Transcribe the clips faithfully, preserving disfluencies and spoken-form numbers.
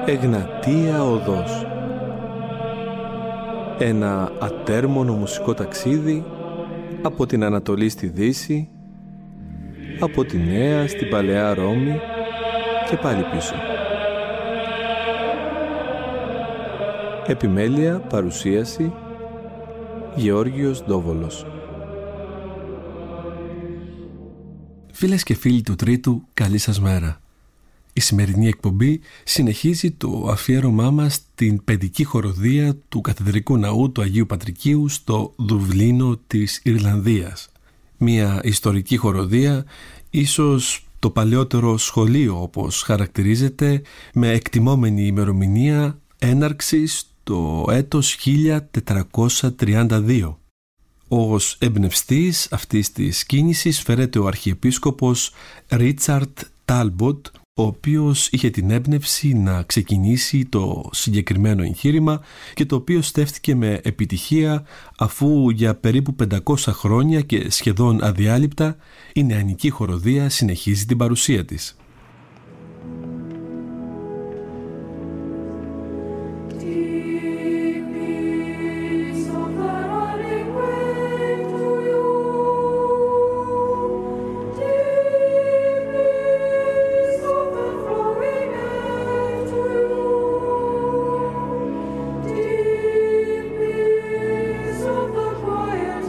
Εγνατία Οδός. Ένα ατέρμονο μουσικό ταξίδι από την Ανατολή στη Δύση, από τη Νέα στην Παλαιά Ρώμη και πάλι πίσω. Επιμέλεια, παρουσίαση, Γεώργιος Ντόβολος. Φίλες και φίλοι του Τρίτου, καλή σας μέρα. Η σημερινή εκπομπή συνεχίζει το αφιέρωμά μας στην παιδική χοροδία του Καθεδρικού Ναού του Αγίου Πατρικίου στο Δουβλίνο της Ιρλανδίας. Μια ιστορική χοροδία, ίσως το παλαιότερο σχολείο όπως χαρακτηρίζεται, με εκτιμόμενη ημερομηνία έναρξης το έτος χίλια τετρακόσια τριάντα δύο. Ως εμπνευστής αυτής της κίνησης φέρεται ο Αρχιεπίσκοπος Ρίτσαρντ Τάλμποτ, ο οποίος είχε την έμπνευση να ξεκινήσει το συγκεκριμένο εγχείρημα και το οποίο στέφθηκε με επιτυχία, αφού για περίπου πεντακόσια χρόνια και σχεδόν αδιάλειπτα η νεανική χοροδία συνεχίζει την παρουσία της.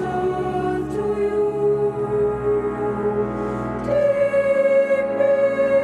Deep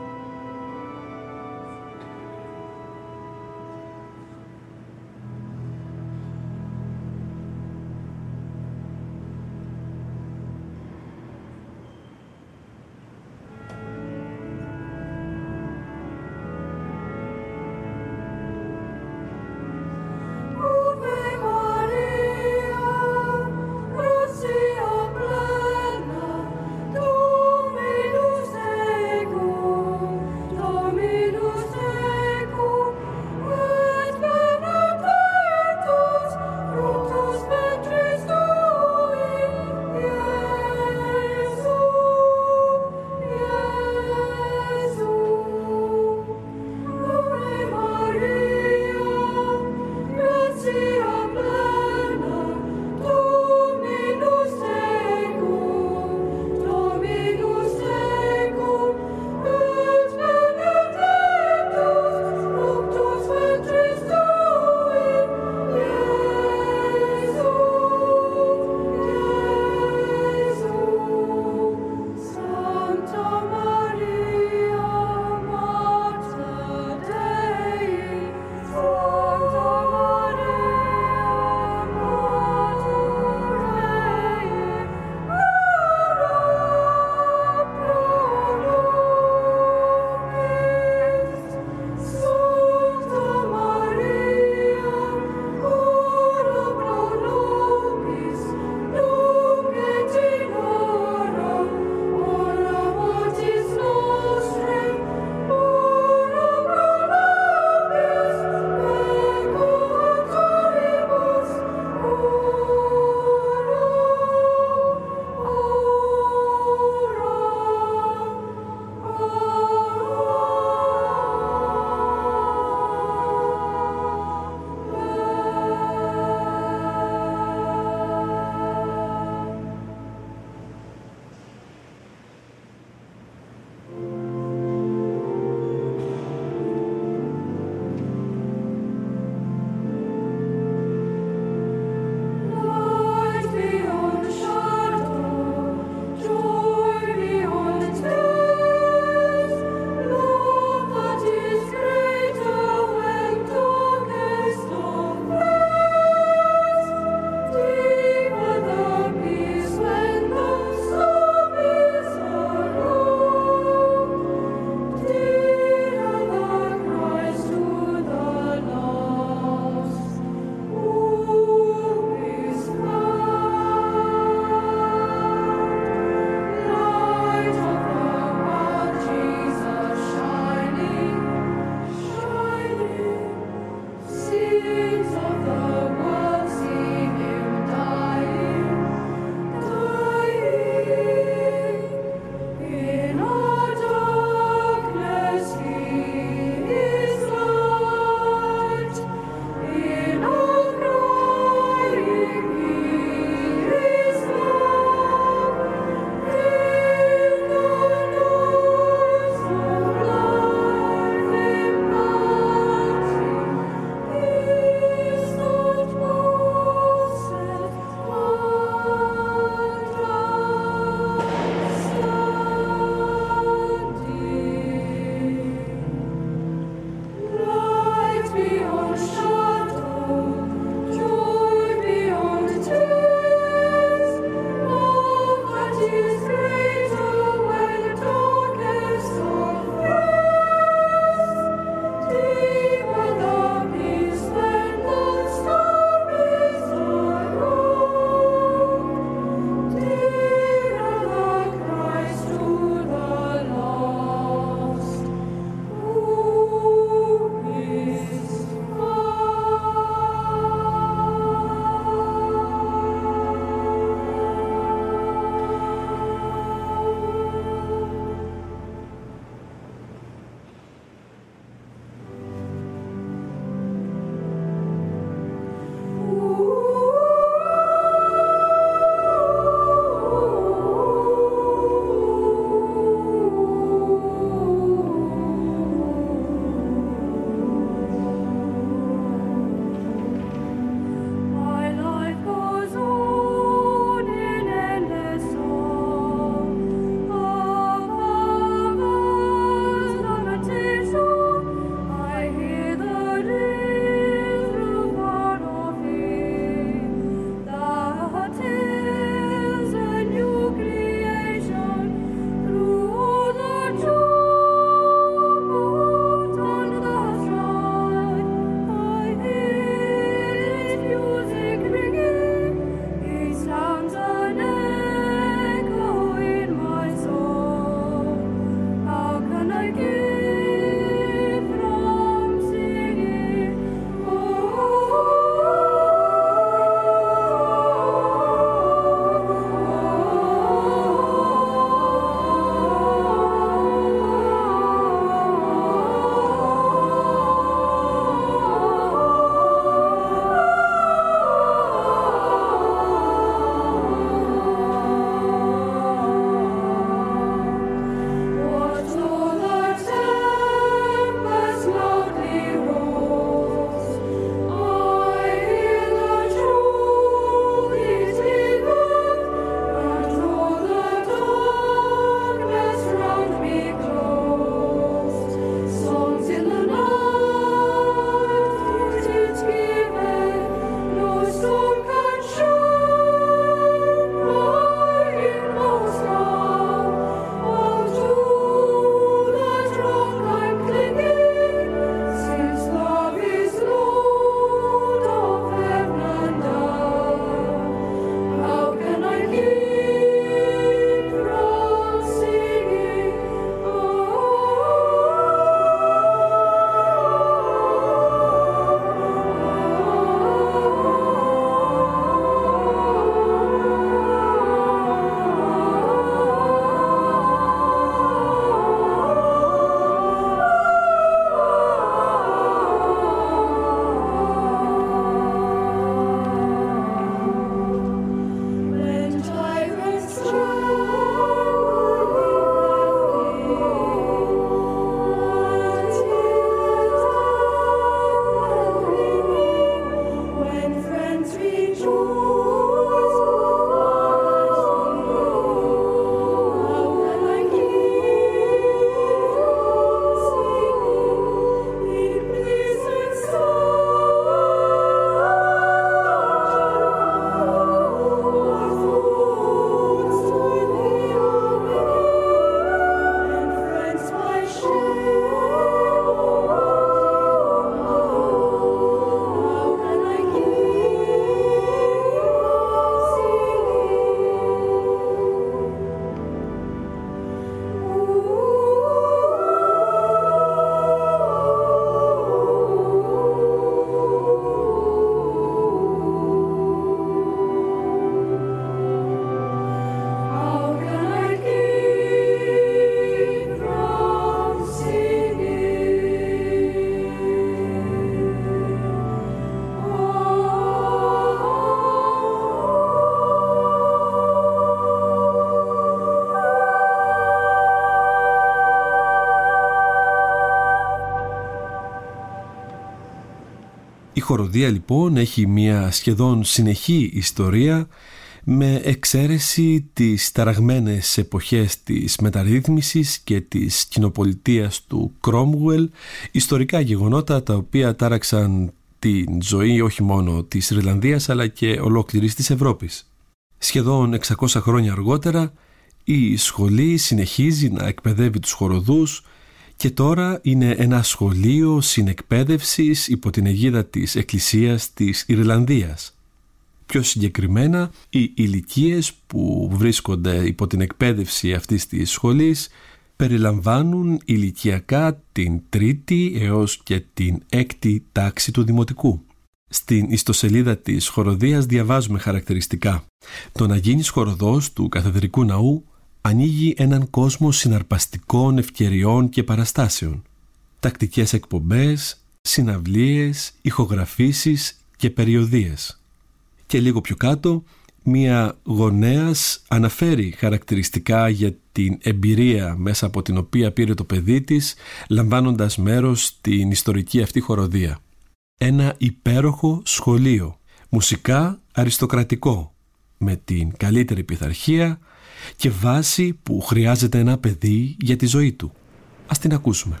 Η χοροδία λοιπόν έχει μια σχεδόν συνεχή ιστορία, με εξαίρεση τις ταραγμένες εποχές της μεταρρύθμισης και της κοινοπολιτείας του Κρόμουελ, ιστορικά γεγονότα τα οποία τάραξαν την ζωή όχι μόνο της Ιρλανδίας αλλά και ολόκληρης της Ευρώπης. Σχεδόν εξακόσια χρόνια αργότερα η σχολή συνεχίζει να εκπαιδεύει τους χοροδούς και τώρα είναι ένα σχολείο συνεκπαίδευσης υπό την αιγίδα της Εκκλησίας της Ιρλανδίας. Πιο συγκεκριμένα, οι ηλικίες που βρίσκονται υπό την εκπαίδευση αυτής της σχολής περιλαμβάνουν ηλικιακά την τρίτη έως και την έκτη τάξη του δημοτικού. Στην ιστοσελίδα της χοροδίας διαβάζουμε χαρακτηριστικά: το να γίνεις χοροδός του καθεδρικού ναού ανοίγει έναν κόσμο συναρπαστικών ευκαιριών και παραστάσεων. Τακτικές εκπομπές, συναυλίες, ηχογραφήσεις και περιοδίες. Και λίγο πιο κάτω, μία γονέας αναφέρει χαρακτηριστικά για την εμπειρία μέσα από την οποία πήρε το παιδί της, λαμβάνοντας μέρος στην ιστορική αυτή χοροδία. Ένα υπέροχο σχολείο, μουσικά αριστοκρατικό, με την καλύτερη πειθαρχία και βάση που χρειάζεται ένα παιδί για τη ζωή του. Ας την ακούσουμε.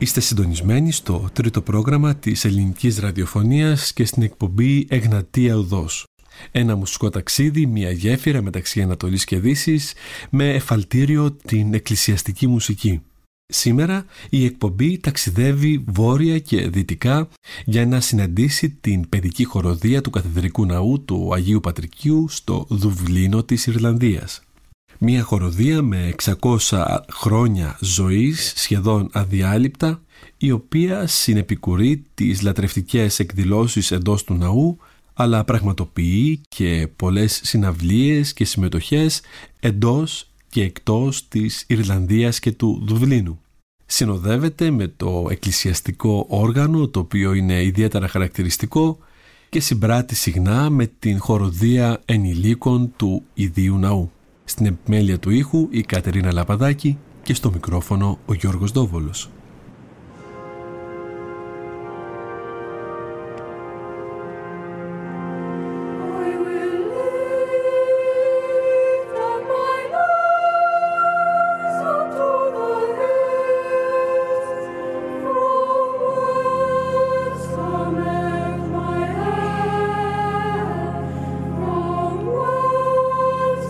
Είστε συντονισμένοι στο τρίτο πρόγραμμα της ελληνικής ραδιοφωνίας και στην εκπομπή Εγνατία Οδός. Ένα μουσικό ταξίδι, μια γέφυρα μεταξύ Ανατολής και Δύσης με εφαλτήριο την εκκλησιαστική μουσική. Σήμερα η εκπομπή ταξιδεύει βόρεια και δυτικά για να συναντήσει την παιδική χοροδία του Καθεδρικού Ναού του Αγίου Πατρικίου στο Δουβλίνο της Ιρλανδίας. Μια χοροδία με εξακόσια χρόνια ζωής σχεδόν αδιάλειπτα, η οποία συνεπικουρεί τις λατρευτικές εκδηλώσεις εντός του ναού, αλλά πραγματοποιεί και πολλές συναυλίες και συμμετοχές εντός και εκτός της Ιρλανδίας και του Δουβλίνου. Συνοδεύεται με το εκκλησιαστικό όργανο, το οποίο είναι ιδιαίτερα χαρακτηριστικό, και συμπράττει συχνά με την χοροδία ενηλίκων του ιδίου ναού. Στην επιμέλεια του ήχου η Κατερίνα Λαπαδάκη και στο μικρόφωνο ο Γιώργος Δόβολος.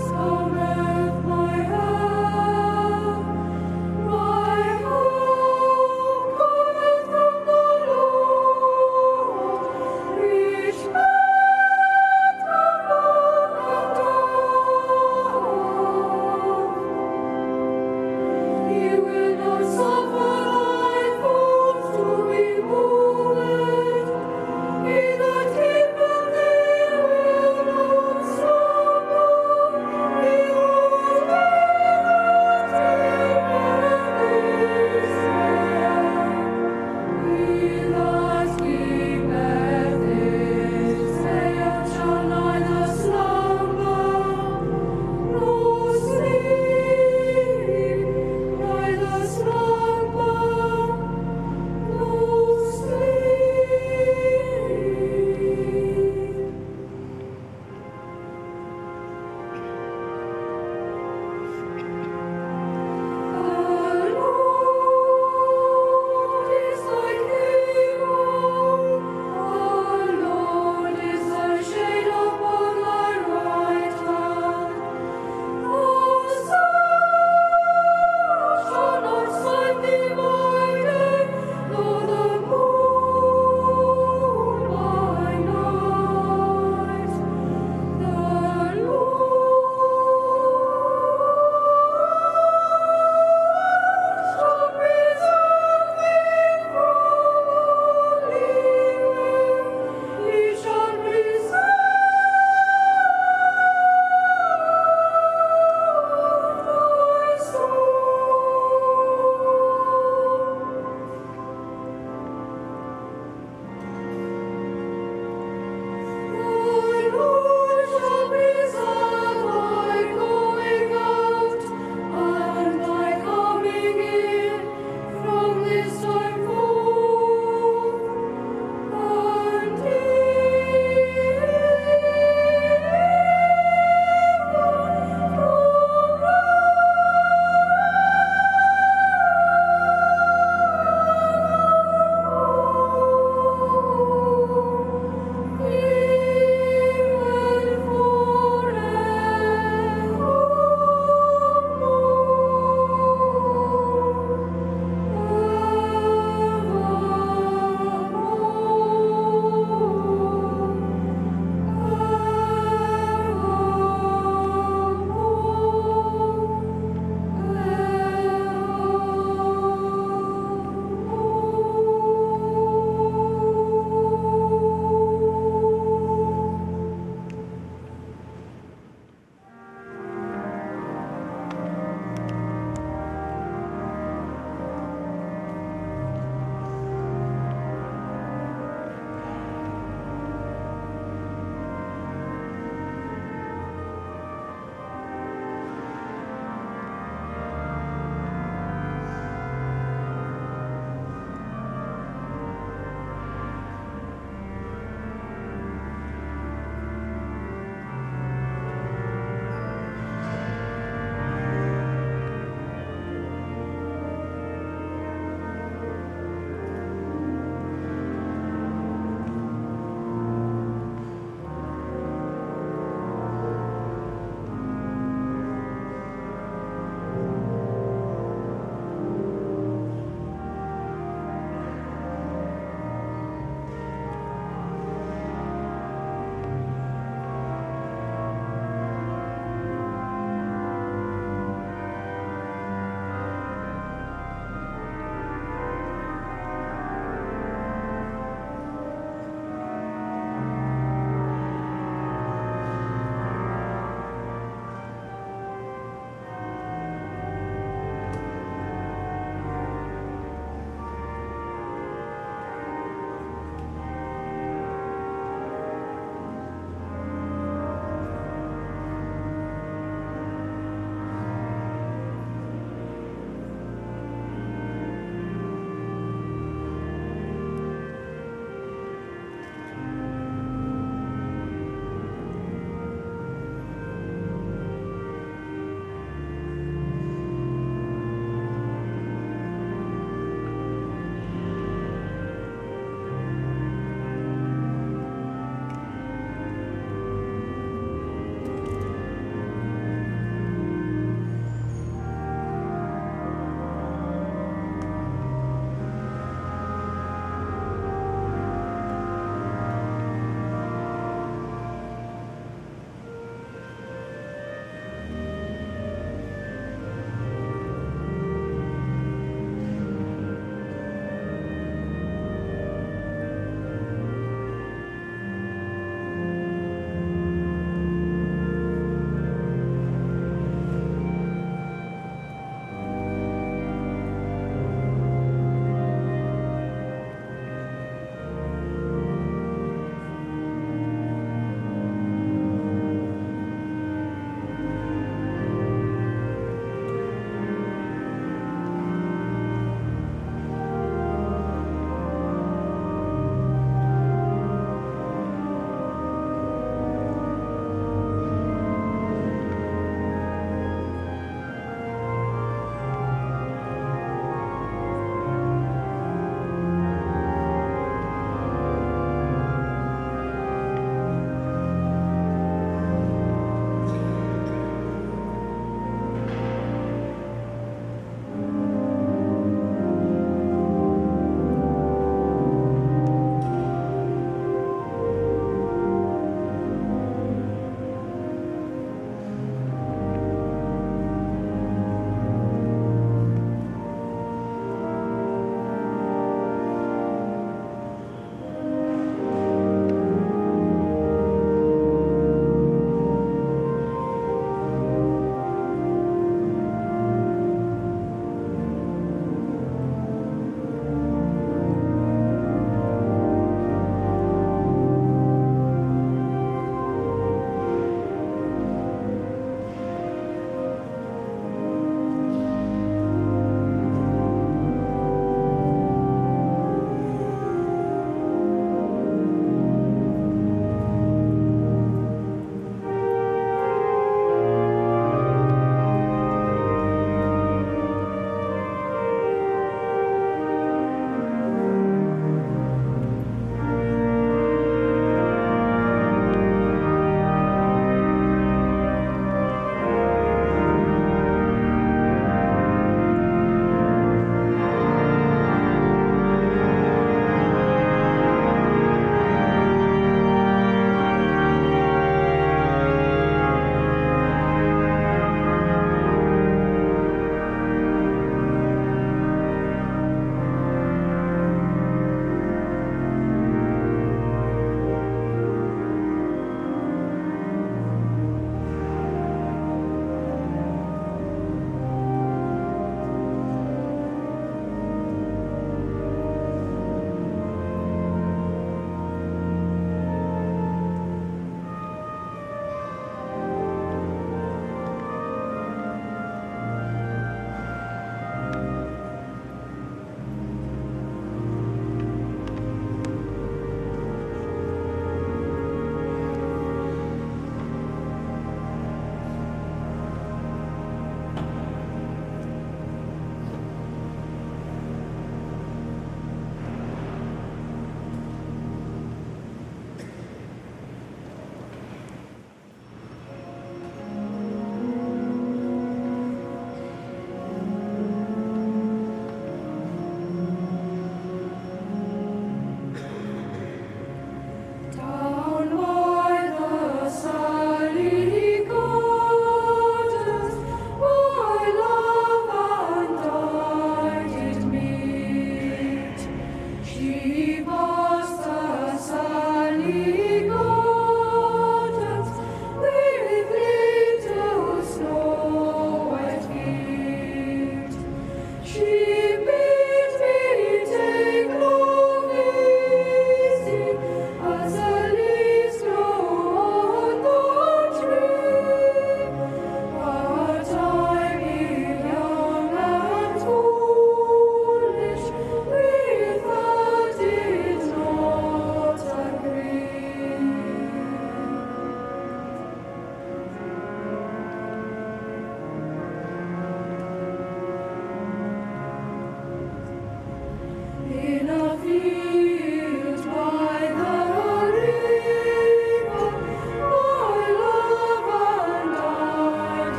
Oh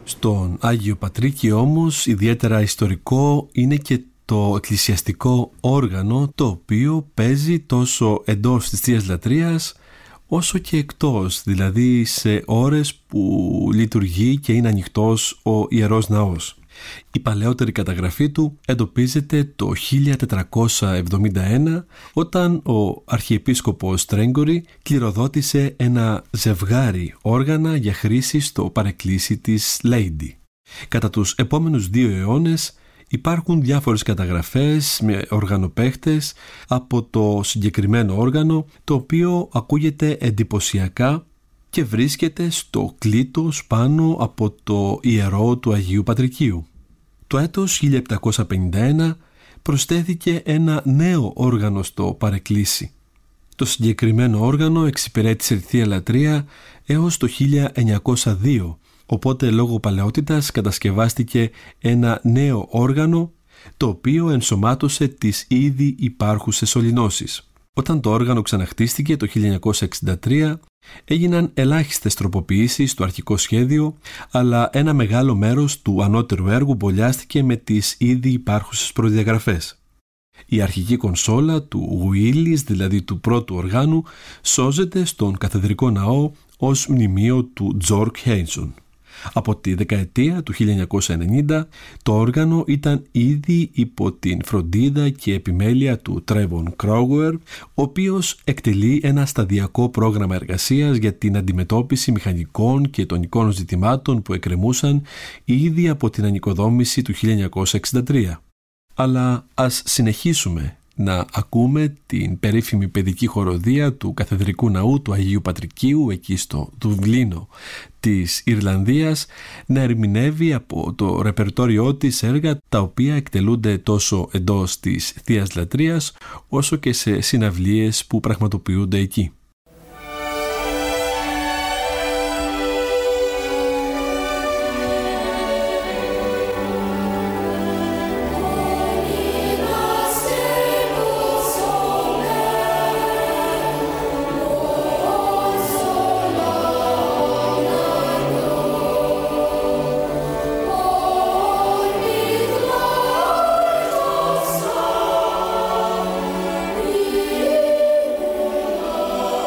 Στον Άγιο Πατρίκη όμως ιδιαίτερα ιστορικό είναι και το εκκλησιαστικό όργανο, το οποίο παίζει τόσο εντός της Θείας Λατρείας όσο και εκτός, δηλαδή σε ώρες που λειτουργεί και είναι ανοιχτός ο Ιερός Ναός. Η παλαιότερη καταγραφή του εντοπίζεται το χίλια τετρακόσια εβδομήντα ένα, όταν ο Αρχιεπίσκοπος Τρέγκορη κληροδότησε ένα ζευγάρι όργανα για χρήση στο παρεκκλήσι της Λέιντι. Κατά τους επόμενους δύο αιώνες υπάρχουν διάφορες καταγραφές με οργανοπαίχτες από το συγκεκριμένο όργανο, το οποίο ακούγεται εντυπωσιακά και βρίσκεται στο κλίτος πάνω από το ιερό του Αγίου Πατρικίου. Το έτος χίλια επτακόσια πενήντα ένα προσθέθηκε ένα νέο όργανο στο παρεκκλήσι. Το συγκεκριμένο όργανο εξυπηρέτησε τη Θεία Λατρεία έως το χίλια εννιακόσια δύο, οπότε λόγω παλαιότητας κατασκευάστηκε ένα νέο όργανο, το οποίο ενσωμάτωσε τις ήδη υπάρχουσες σωληνώσεις. Όταν το όργανο ξαναχτίστηκε το χίλια εννιακόσια εξήντα τρία, έγιναν ελάχιστες τροποποιήσεις στο αρχικό σχέδιο, αλλά ένα μεγάλο μέρος του ανώτερου έργου μπολιάστηκε με τις ήδη υπάρχουσες προδιαγραφές. Η αρχική κονσόλα του Γουίλις, δηλαδή του πρώτου οργάνου, σώζεται στον καθεδρικό ναό ως μνημείο του Τζόρκ Χέινσον. Από τη δεκαετία του χίλια εννιακόσια ενενήντα το όργανο ήταν ήδη υπό την φροντίδα και επιμέλεια του Τρέβον Κρόουερ, ο οποίος εκτελεί ένα σταδιακό πρόγραμμα εργασίας για την αντιμετώπιση μηχανικών και τονικών ζητημάτων που εκκρεμούσαν ήδη από την ανοικοδόμηση του χίλια εννιακόσια εξήντα τρία. Αλλά ας συνεχίσουμε να ακούμε την περίφημη παιδική χοροδία του Καθεδρικού Ναού του Αγίου Πατρικίου εκεί στο Δουβλίνο της Ιρλανδίας να ερμηνεύει από το ρεπερτόριό της έργα τα οποία εκτελούνται τόσο εντός της Θείας Λατρείας όσο και σε συναυλίες που πραγματοποιούνται εκεί. Oh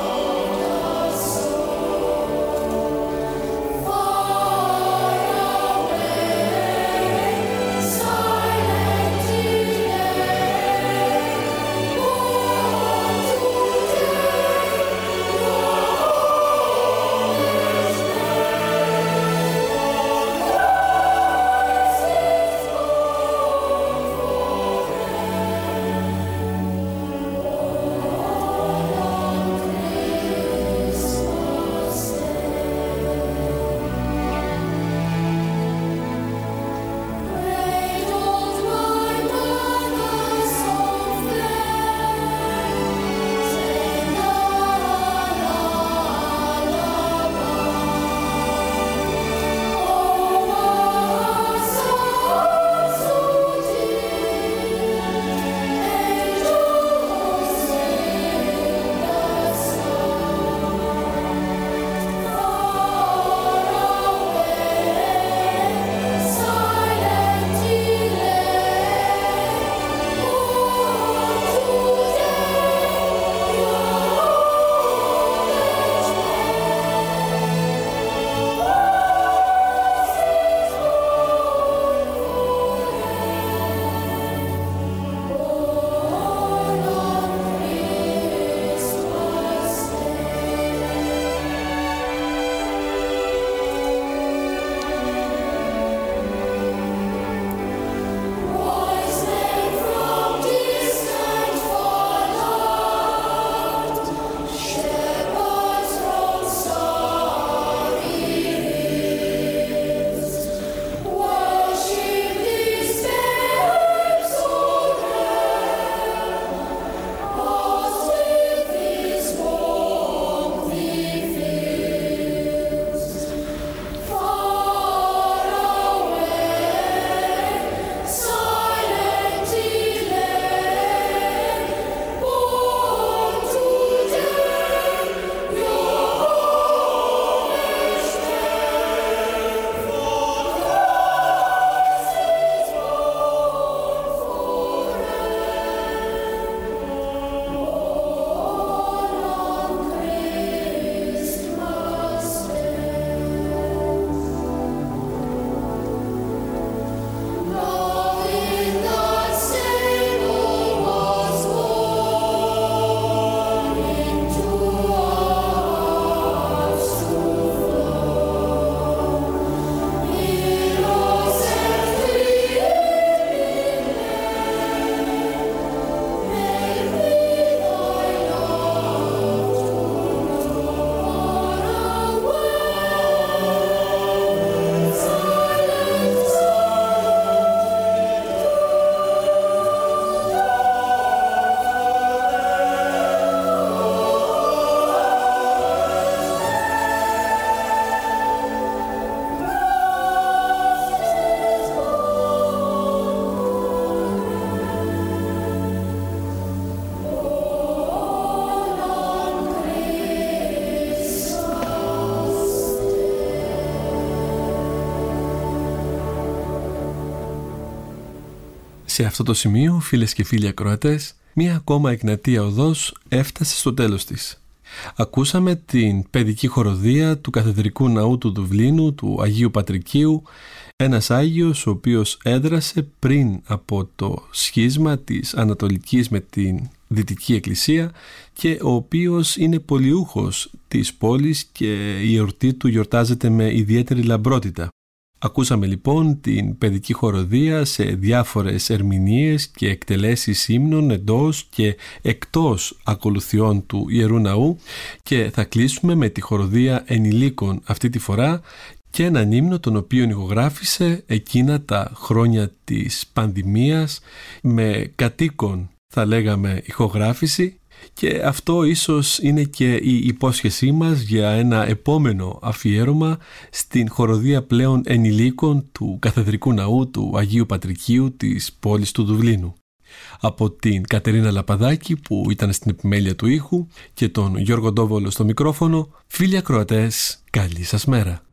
Σε αυτό το σημείο, φίλες και φίλοι ακροατές, μία ακόμα Εγνατία οδός έφτασε στο τέλος της. Ακούσαμε την παιδική χοροδία του Καθεδρικού Ναού του Δουβλίνου, του Αγίου Πατρικίου, ένας Άγιος ο οποίος έδρασε πριν από το σχίσμα της Ανατολικής με την Δυτική Εκκλησία και ο οποίος είναι πολιούχος της πόλης και η εορτή του γιορτάζεται με ιδιαίτερη λαμπρότητα. Ακούσαμε λοιπόν την παιδική χοροδία σε διάφορες ερμηνείες και εκτελέσεις ύμνων εντός και εκτός ακολουθιών του Ιερού Ναού και θα κλείσουμε με τη χοροδία ενηλίκων αυτή τη φορά και έναν ύμνο τον οποίο ηχογράφησε εκείνα τα χρόνια της πανδημίας με κατοίκον θα λέγαμε ηχογράφηση. Και αυτό ίσως είναι και η υπόσχεσή μας για ένα επόμενο αφιέρωμα στην χοροδία πλέον ενηλίκων του Καθεδρικού Ναού του Αγίου Πατρικίου της πόλης του Δουβλίνου. Από την Κατερίνα Λαπαδάκη που ήταν στην επιμέλεια του ήχου και τον Γιώργο Ντόβολο στο μικρόφωνο, φίλοι ακροατές, καλή σας μέρα.